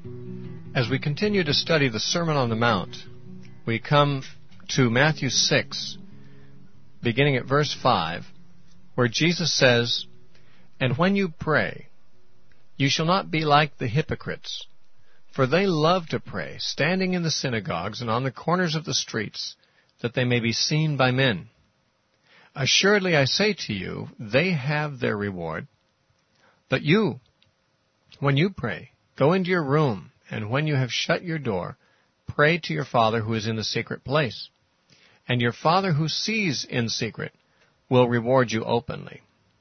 As we continue to study the Sermon on the Mount, we come to Matthew 6, beginning at verse 5, where Jesus says, "And when you pray, you shall not be like the hypocrites, for they love to pray, standing in the synagogues and on the corners of the streets, that they may be seen by men. Assuredly I say to you, they have their reward. But you, when you pray, go into your room, and when you have shut your door, pray to your Father who is in the secret place. And your Father who sees in secret will reward you openly."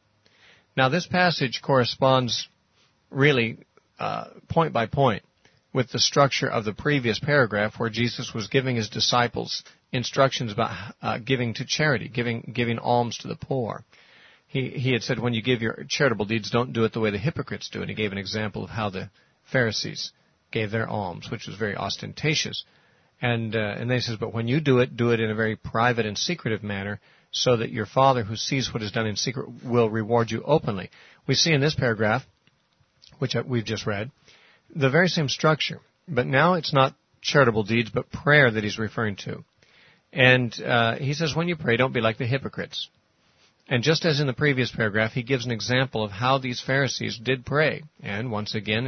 Now this passage corresponds really point by point with the structure of the previous paragraph where Jesus was giving his disciples instructions about giving to charity, giving alms to the poor. He had said, when you give your charitable deeds, don't do it the way the hypocrites do. And he gave an example of how the Pharisees gave their alms, which was very ostentatious. And then he says, but when you do it in a very private and secretive manner, so that your Father who sees what is done in secret will reward you openly. We see in this paragraph, which we've just read, the very same structure. But now it's not charitable deeds, but prayer that he's referring to. And he says, when you pray, don't be like the hypocrites. And just as in the previous paragraph, he gives an example of how these Pharisees did pray. And once again,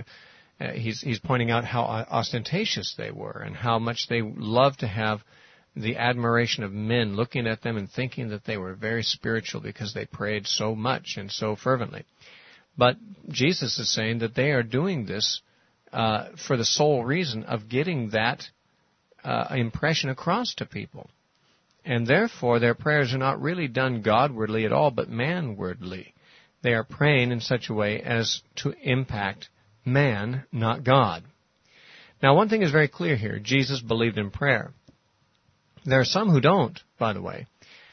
he's pointing out how ostentatious they were and how much they loved to have the admiration of men looking at them and thinking that they were very spiritual because they prayed so much and so fervently. But Jesus is saying that they are doing this for the sole reason of getting that impression across to people. And therefore, their prayers are not really done Godwardly at all, but manwardly. They are praying in such a way as to impact man, not God. Now, one thing is very clear here. Jesus believed in prayer. There are some who don't, by the way.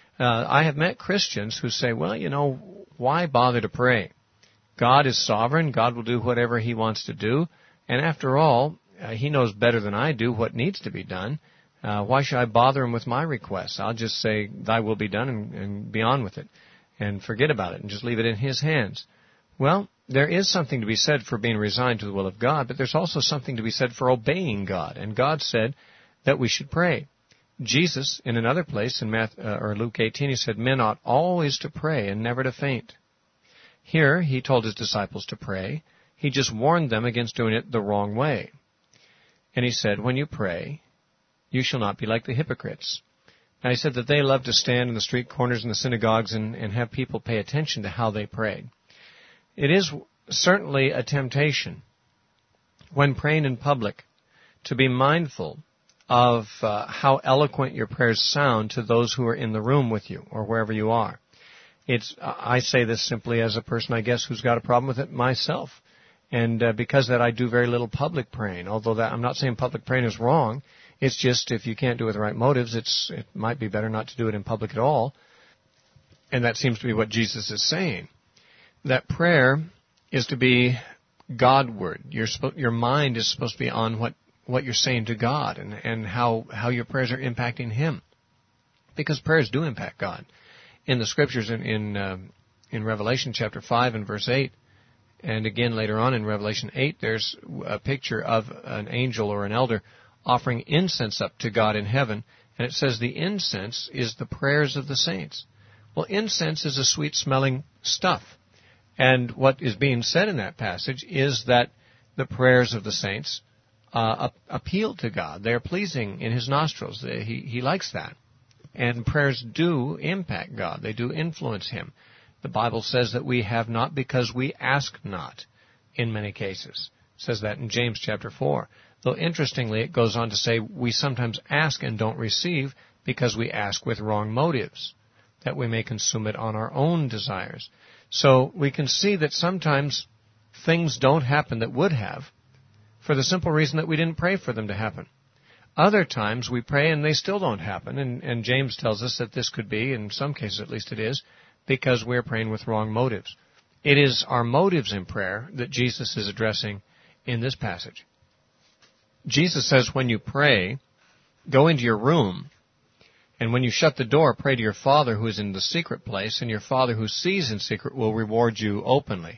I have met Christians who say, well, why bother to pray? God is sovereign. God will do whatever he wants to do. And after all, he knows better than I do what needs to be done. Why should I bother him with my requests? I'll just say, thy will be done, and be on with it. And forget about it and just leave it in his hands. Well, there is something to be said for being resigned to the will of God, but there's also something to be said for obeying God. And God said that we should pray. Jesus, in another place, in Luke 18, he said, men ought always to pray and never to faint. Here, he told his disciples to pray. He just warned them against doing it the wrong way. And he said, when you pray, you shall not be like the hypocrites. Now, he said that they love to stand in the street corners and the synagogues and have people pay attention to how they prayed. It is certainly a temptation when praying in public to be mindful of how eloquent your prayers sound to those who are in the room with you or wherever you are. I say this simply as a person, I guess, who's got a problem with it myself. And because of that, I do very little public praying. Although I'm not saying public praying is wrong. It's just if you can't do it with the right motives, it might be better not to do it in public at all. And that seems to be what Jesus is saying. That prayer is to be Godward. Your mind is supposed to be on what you're saying to God and how your prayers are impacting him. Because prayers do impact God. In the scriptures in Revelation chapter 5 and verse 8, and again later on in Revelation 8, there's a picture of an angel or an elder offering incense up to God in heaven, and it says the incense is the prayers of the saints. Well, incense is a sweet-smelling stuff. And what is being said in that passage is that the prayers of the saints appeal to God. They're pleasing in his nostrils. He likes that. And prayers do impact God. They do influence him. The Bible says that we have not because we ask not in many cases. It says that in James chapter 4. Though interestingly, it goes on to say we sometimes ask and don't receive because we ask with wrong motives, that we may consume it on our own desires. So we can see that sometimes things don't happen that would have for the simple reason that we didn't pray for them to happen. Other times we pray and they still don't happen, and James tells us that this could be, in some cases at least it is, because we're praying with wrong motives. It is our motives in prayer that Jesus is addressing in this passage. Jesus says when you pray, go into your room, and when you shut the door, pray to your Father who is in the secret place, and your Father who sees in secret will reward you openly.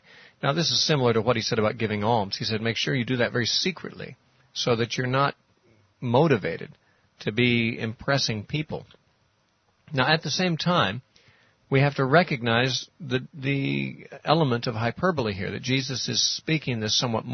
Now, this is similar to what he said about giving alms. He said, make sure you do that very secretly so that you're not motivated to be impressing people. Now, at the same time, we have to recognize the element of hyperbole here, that Jesus is speaking this somewhat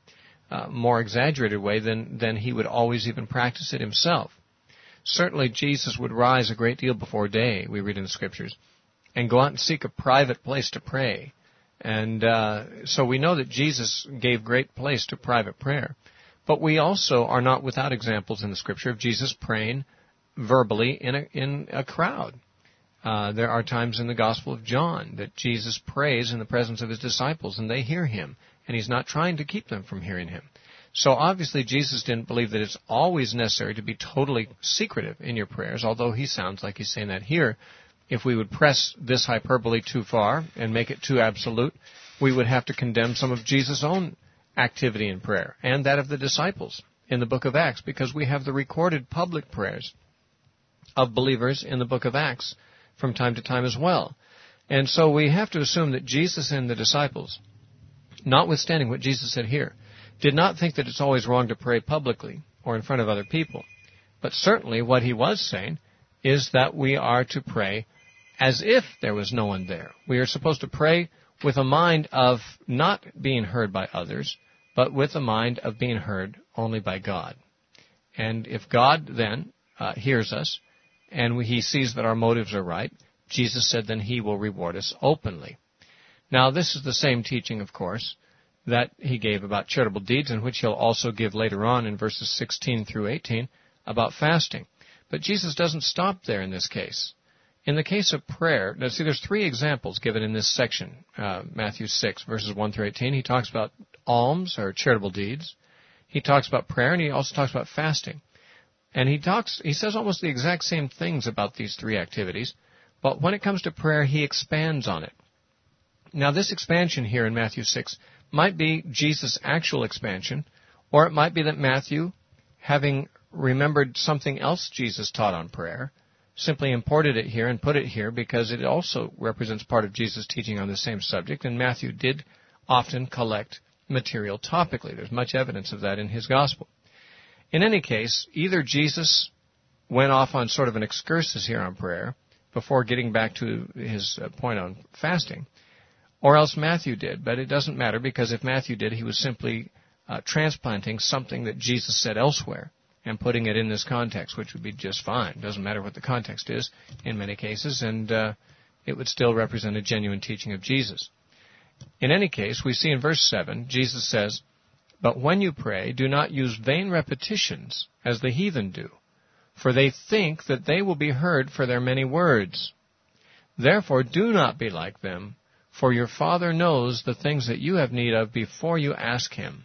more exaggerated way than he would always even practice it himself. Certainly, Jesus would rise a great deal before day, we read in the Scriptures, and go out and seek a private place to pray. And so we know that Jesus gave great place to private prayer. But we also are not without examples in the Scripture of Jesus praying verbally in a crowd. There are times in the Gospel of John that Jesus prays in the presence of his disciples, and they hear him, and he's not trying to keep them from hearing him. So obviously Jesus didn't believe that it's always necessary to be totally secretive in your prayers, although he sounds like he's saying that here. If we would press this hyperbole too far and make it too absolute, we would have to condemn some of Jesus' own activity in prayer and that of the disciples in the book of Acts, because we have the recorded public prayers of believers in the book of Acts from time to time as well. And so we have to assume that Jesus and the disciples, notwithstanding what Jesus said here, did not think that it's always wrong to pray publicly or in front of other people. But certainly what he was saying is that we are to pray as if there was no one there. We are supposed to pray with a mind of not being heard by others, but with a mind of being heard only by God. And if God then hears us, and he sees that our motives are right, Jesus said then he will reward us openly. Now, this is the same teaching, of course, that he gave about charitable deeds, and which he'll also give later on in verses 16 through 18 about fasting. But Jesus doesn't stop there in this case. In the case of prayer, now see, there's three examples given in this section, Matthew 6, verses 1 through 18. He talks about alms, or charitable deeds. He talks about prayer, and he also talks about fasting. And he says almost the exact same things about these three activities, but when it comes to prayer, he expands on it. Now, this expansion here in Matthew 6 might be Jesus' actual expansion, or it might be that Matthew, having remembered something else Jesus taught on prayer, simply imported it here and put it here because it also represents part of Jesus' teaching on the same subject, and Matthew did often collect material topically. There's much evidence of that in his gospel. In any case, either Jesus went off on sort of an excursus here on prayer before getting back to his point on fasting, or else Matthew did. But it doesn't matter, because if Matthew did, he was simply transplanting something that Jesus said elsewhere and putting it in this context, which would be just fine. It doesn't matter what the context is in many cases, and it would still represent a genuine teaching of Jesus. In any case, we see in verse 7, Jesus says, "But when you pray, do not use vain repetitions, as the heathen do, for they think that they will be heard for their many words. Therefore do not be like them, for your Father knows the things that you have need of before you ask Him."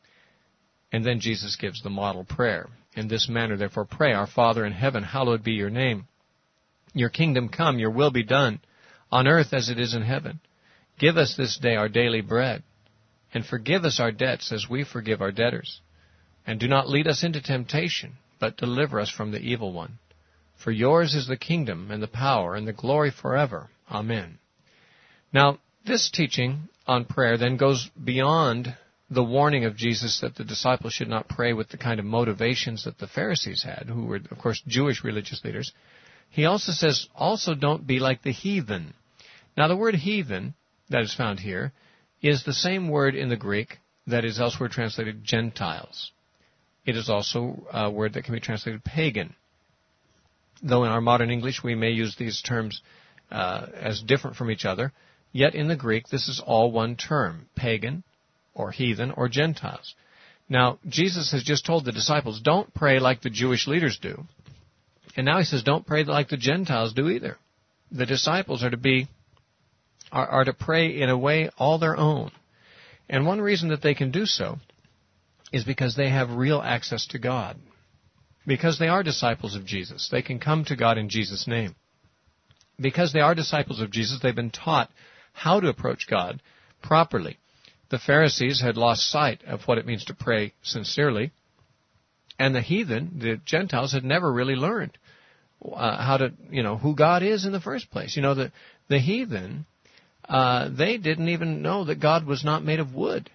And then Jesus gives the model prayer. "In this manner, therefore, pray, Our Father in heaven, hallowed be your name. Your kingdom come, your will be done, on earth as it is in heaven. Give us this day our daily bread, and forgive us our debts as we forgive our debtors. And do not lead us into temptation, but deliver us from the evil one. For yours is the kingdom and the power and the glory forever. Amen." Now, this teaching on prayer then goes beyond the warning of Jesus that the disciples should not pray with the kind of motivations that the Pharisees had, who were, of course, Jewish religious leaders. He also says, also don't be like the heathen. Now, the word heathen that is found here is the same word in the Greek that is elsewhere translated Gentiles. It is also a word that can be translated pagan. Though in our modern English we may use these terms as different from each other, yet in the Greek this is all one term, pagan, or heathen, or Gentiles. Now, Jesus has just told the disciples, don't pray like the Jewish leaders do. And now he says, don't pray like the Gentiles do either. The disciples are to pray in a way all their own. And one reason that they can do so is because they have real access to God. Because they are disciples of Jesus, they can come to God in Jesus' name. Because they are disciples of Jesus, they've been taught how to approach God properly. The Pharisees had lost sight of what it means to pray sincerely, and the heathen, the Gentiles, had never really learned how to, who God is in the first place. The heathen they didn't even know that God was not made of wood.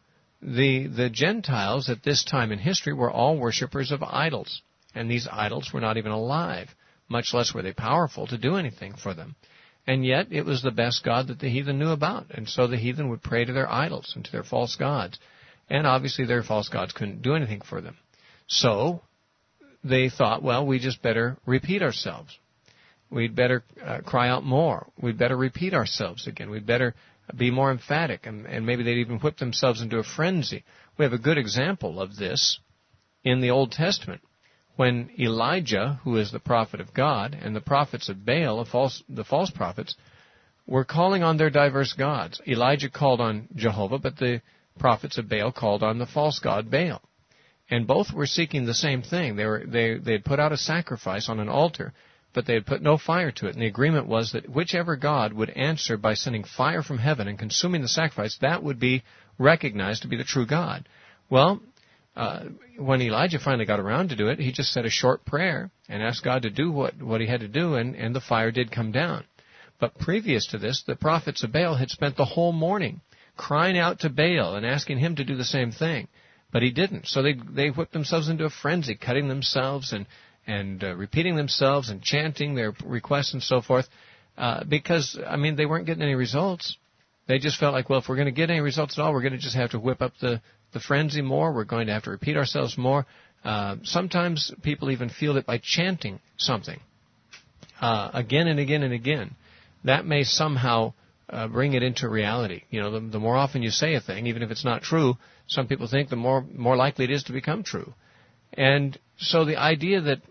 The Gentiles at this time in history were all worshippers of idols, and these idols were not even alive, much less were they powerful to do anything for them. And yet it was the best God that the heathen knew about, and so the heathen would pray to their idols and to their false gods. And obviously their false gods couldn't do anything for them. So they thought, well, we just better repeat ourselves. We'd better cry out more. We'd better repeat ourselves again. We'd better be more emphatic, and maybe they'd even whip themselves into a frenzy. We have a good example of this in the Old Testament, when Elijah, who is the prophet of God, and the prophets of Baal, the false prophets, were calling on their diverse gods. Elijah called on Jehovah, but the prophets of Baal called on the false god Baal. And both were seeking the same thing. They had put out a sacrifice on an altar, but they had put no fire to it. And the agreement was that whichever god would answer by sending fire from heaven and consuming the sacrifice, that would be recognized to be the true God. Well, when Elijah finally got around to do it, he just said a short prayer and asked God to do what he had to do, and the fire did come down. But previous to this, the prophets of Baal had spent the whole morning crying out to Baal and asking him to do the same thing. But he didn't. So they whipped themselves into a frenzy, cutting themselves and repeating themselves and chanting their requests and so forth, because, they weren't getting any results. They just felt like, well, if we're going to get any results at all, we're going to just have to whip up the frenzy more. We're going to have to repeat ourselves more. Sometimes people even feel that by chanting something again and again and again, that may somehow bring it into reality. The more often you say a thing, even if it's not true, some people think the more likely it is to become true. And so the idea that,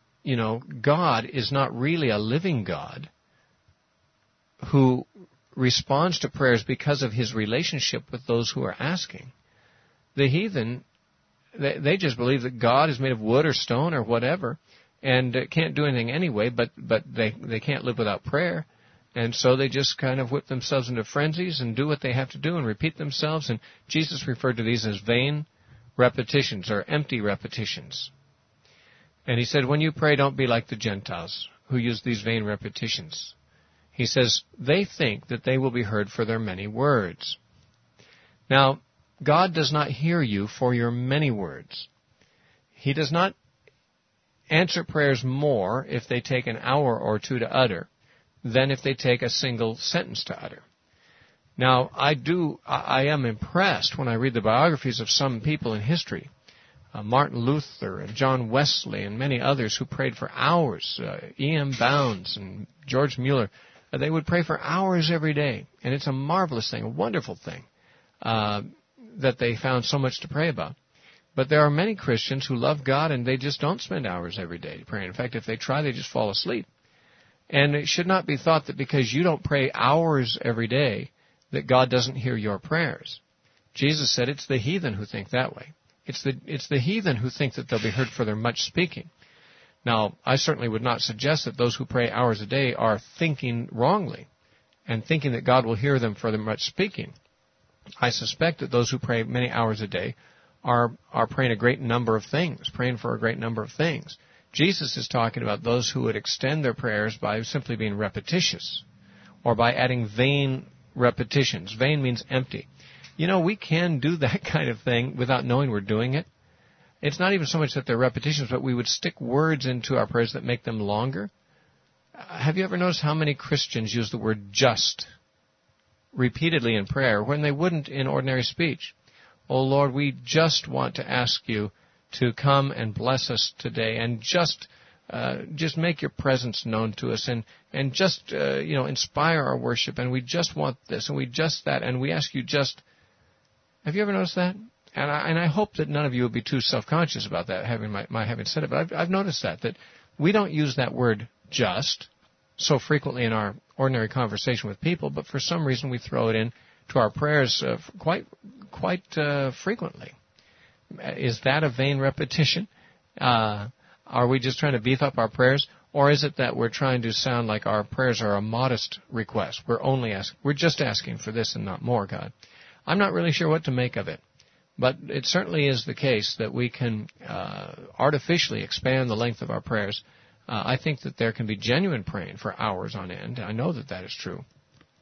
God is not really a living God who responds to prayers because of his relationship with those who are asking. The heathen, they just believe that God is made of wood or stone or whatever, and can't do anything anyway, but they can't live without prayer. And so they just kind of whip themselves into frenzies and do what they have to do and repeat themselves. And Jesus referred to these as vain repetitions or empty repetitions. And he said, when you pray, don't be like the Gentiles who use these vain repetitions. He says, they think that they will be heard for their many words. Now, God does not hear you for your many words. He does not answer prayers more if they take an hour or two to utter than if they take a single sentence to utter. Now, I am impressed when I read the biographies of some people in history, Martin Luther and John Wesley and many others who prayed for hours, E.M. Bounds and George Mueller. They would pray for hours every day, and it's a marvelous thing, a wonderful thing, that they found so much to pray about. But there are many Christians who love God, and they just don't spend hours every day praying. In fact, if they try, they just fall asleep. And it should not be thought that because you don't pray hours every day, that God doesn't hear your prayers. Jesus said it's the heathen who think that way. It's the heathen who think that they'll be heard for their much speaking. Now, I certainly would not suggest that those who pray hours a day are thinking wrongly and thinking that God will hear them for their much speaking. I suspect that those who pray many hours a day are praying a great number of things, praying for a great number of things. Jesus is talking about those who would extend their prayers by simply being repetitious or by adding vain repetitions. Vain means empty. We can do that kind of thing without knowing we're doing it. It's not even so much that they're repetitions, but we would stick words into our prayers that make them longer. Have you ever noticed how many Christians use the word just repeatedly in prayer when they wouldn't in ordinary speech? Oh, Lord, we just want to ask you to come and bless us today and just make your presence known to us and just inspire our worship, and we just want this and we just that, and we ask you just. Have you ever noticed that? And I hope that none of you will be too self-conscious about that, having my having said it, but I've noticed that we don't use that word just so frequently in our ordinary conversation with people, but for some reason we throw it in to our prayers quite frequently. Is that a vain repetition? Are we just trying to beef up our prayers? Or is it that we're trying to sound like our prayers are a modest request? We're just asking for this and not more, God. I'm not really sure what to make of it. But it certainly is the case that we can artificially expand the length of our prayers. I think that there can be genuine praying for hours on end. I know that is true.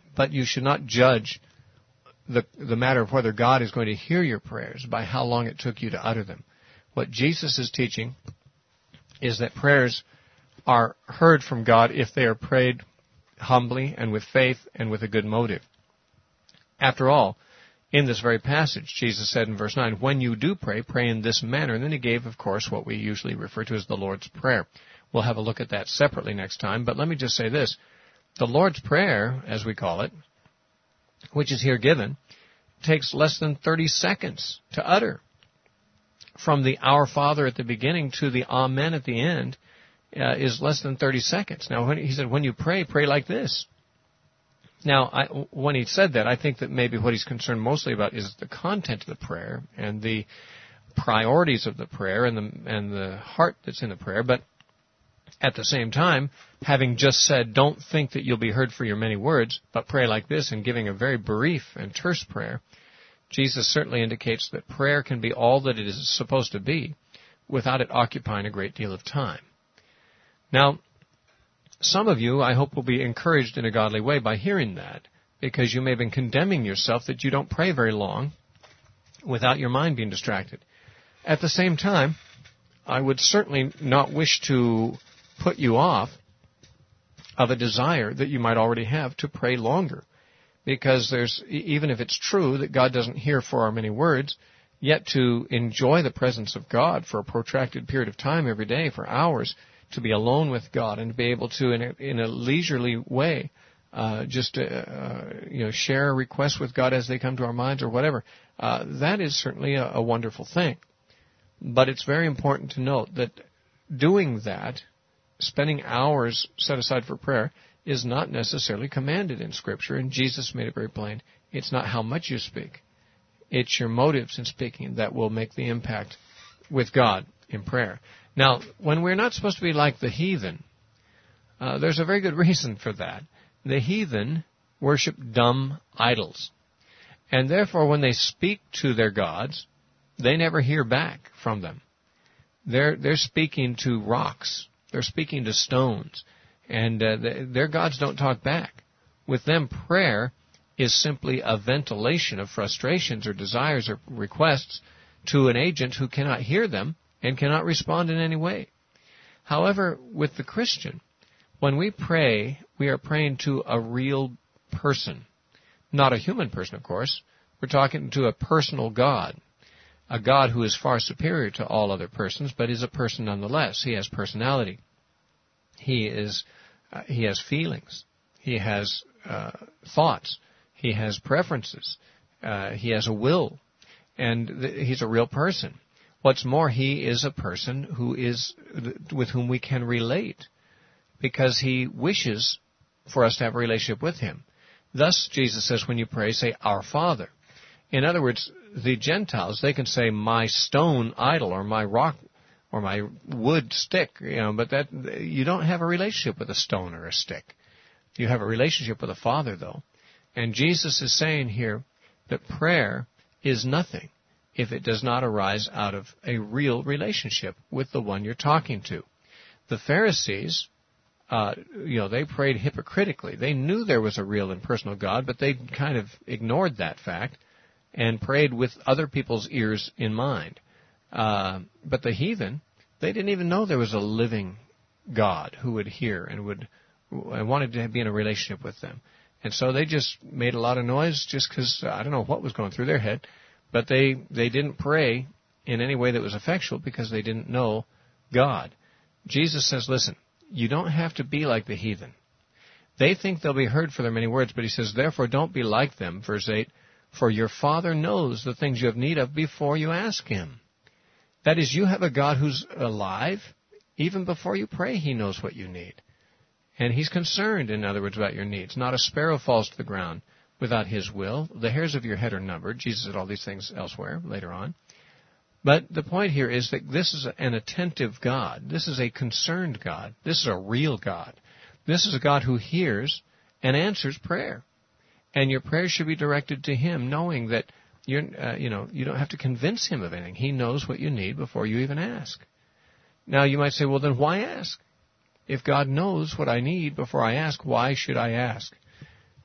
But you should not judge the matter of whether God is going to hear your prayers by how long it took you to utter them. What Jesus is teaching is that prayers are heard from God if they are prayed humbly and with faith and with a good motive. After all, in this very passage, Jesus said in verse 9, when you do pray, pray in this manner. And then he gave, of course, what we usually refer to as the Lord's Prayer. We'll have a look at that separately next time. But let me just say this. The Lord's Prayer, as we call it, which is here given, takes less than 30 seconds to utter. From the Our Father at the beginning to the Amen at the end is less than 30 seconds. Now, he said, when you pray, pray like this. Now, when he said that, I think that maybe what he's concerned mostly about is the content of the prayer and the priorities of the prayer and the heart that's in the prayer. But at the same time, having just said, don't think that you'll be heard for your many words, but pray like this, and giving a very brief and terse prayer, Jesus certainly indicates that prayer can be all that it is supposed to be without it occupying a great deal of time. Now, some of you, I hope, will be encouraged in a godly way by hearing that, because you may have been condemning yourself that you don't pray very long without your mind being distracted. At the same time, I would certainly not wish to put you off of a desire that you might already have to pray longer, because even if it's true that God doesn't hear for our many words, yet to enjoy the presence of God for a protracted period of time every day, for hours, to be alone with God and to be able to, in a leisurely way, share requests with God as they come to our minds or whatever, that is certainly a wonderful thing. But it's very important to note that doing that, spending hours set aside for prayer, is not necessarily commanded in Scripture, and Jesus made it very plain. It's not how much you speak. It's your motives in speaking that will make the impact with God in prayer. Now, when we're not supposed to be like the heathen, there's a very good reason for that. The heathen worship dumb idols. And therefore, when they speak to their gods, they never hear back from them. They're speaking to rocks. They're speaking to stones. And their gods don't talk back. With them, prayer is simply a ventilation of frustrations or desires or requests to an agent who cannot hear them and cannot respond in any way. However, with the Christian, when we pray, we are praying to a real person. Not a human person, of course. We're talking to a personal God. A God who is far superior to all other persons, but is a person nonetheless. He has personality. He has feelings. He has thoughts. He has preferences. He has a will. And he's a real person. What's more, he is a person with whom we can relate, because he wishes for us to have a relationship with him. Thus, Jesus says, when you pray, say, Our Father. In other words, the Gentiles, they can say, my stone idol, or my rock, or my wood stick, but that you don't have a relationship with a stone or a stick. You have a relationship with a Father, though. And Jesus is saying here that prayer is nothing if it does not arise out of a real relationship with the one you're talking to. The Pharisees, they prayed hypocritically. They knew there was a real and personal God, but they kind of ignored that fact and prayed with other people's ears in mind. But the heathen, they didn't even know there was a living God who would hear and wanted to be in a relationship with them. And so they just made a lot of noise just because, I don't know what was going through their head, but they didn't pray in any way that was effectual because they didn't know God. Jesus says, listen, you don't have to be like the heathen. They think they'll be heard for their many words, but he says, therefore don't be like them, verse 8, for your Father knows the things you have need of before you ask him. That is, you have a God who's alive. Even before you pray, he knows what you need. And he's concerned, in other words, about your needs. Not a sparrow falls to the ground without his will. The hairs of your head are numbered. Jesus said all these things elsewhere, later on. But the point here is that this is an attentive God. This is a concerned God. This is a real God. This is a God who hears and answers prayer. And your prayer should be directed to him, knowing that you don't have to convince him of anything. He knows what you need before you even ask. Now, you might say, well, then why ask? If God knows what I need before I ask, why should I ask?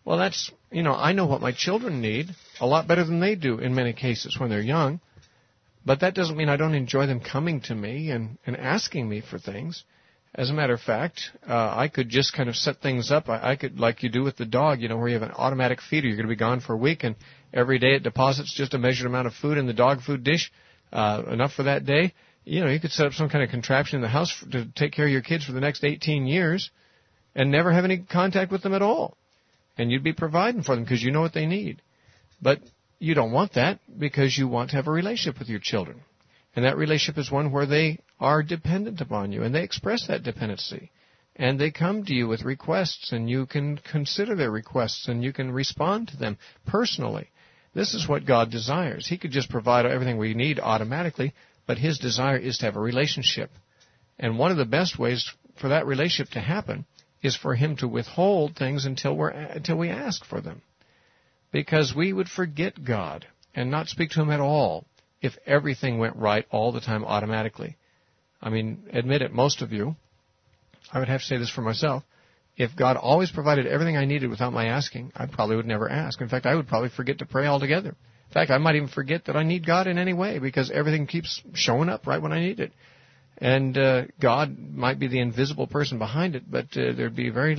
Well, that's, I know what my children need a lot better than they do in many cases when they're young. But that doesn't mean I don't enjoy them coming to me and asking me for things. As a matter of fact, I could just kind of set things up. I could, like you do with the dog, where you have an automatic feeder. You're going to be gone for a week, and every day it deposits just a measured amount of food in the dog food dish, enough for that day. You could set up some kind of contraption in the house to take care of your kids for the next 18 years and never have any contact with them at all. And you'd be providing for them because you know what they need. But you don't want that because you want to have a relationship with your children. And that relationship is one where they are dependent upon you, and they express that dependency. And they come to you with requests, and you can consider their requests, and you can respond to them personally. This is what God desires. He could just provide everything we need automatically, but His desire is to have a relationship. And one of the best ways for that relationship to happen is for Him to withhold things until we ask for them. Because we would forget God and not speak to Him at all if everything went right all the time automatically. I mean, admit it, most of you, I would have to say this for myself, if God always provided everything I needed without my asking, I probably would never ask. In fact, I would probably forget to pray altogether. In fact, I might even forget that I need God in any way because everything keeps showing up right when I need it. And God might be the invisible person behind it, but there'd be very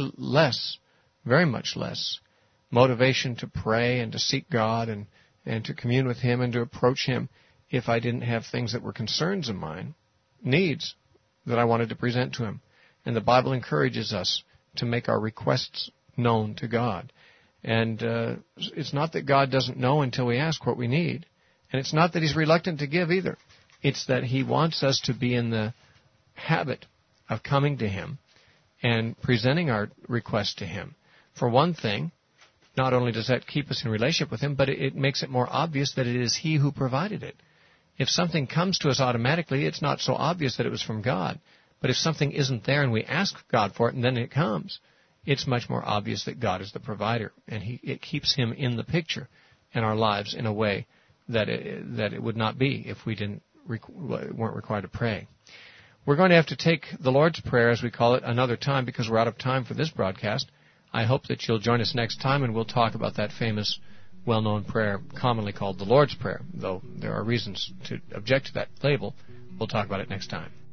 much less motivation to pray and to seek God and to commune with Him and to approach Him if I didn't have things that were concerns of mine, needs that I wanted to present to Him. And the Bible encourages us to make our requests known to God. And it's not that God doesn't know until we ask what we need. And it's not that He's reluctant to give either. It's that He wants us to be in the habit of coming to Him and presenting our request to Him. For one thing, not only does that keep us in relationship with Him, but it makes it more obvious that it is He who provided it. If something comes to us automatically, it's not so obvious that it was from God. But if something isn't there and we ask God for it and then it comes, it's much more obvious that God is the provider. And it keeps Him in the picture in our lives in a way that it would not be if we weren't required to pray. We're going to have to take the Lord's Prayer, as we call it, another time because we're out of time for this broadcast. I hope that you'll join us next time, and we'll talk about that famous, well-known prayer commonly called the Lord's Prayer, though there are reasons to object to that label. We'll talk about it next time.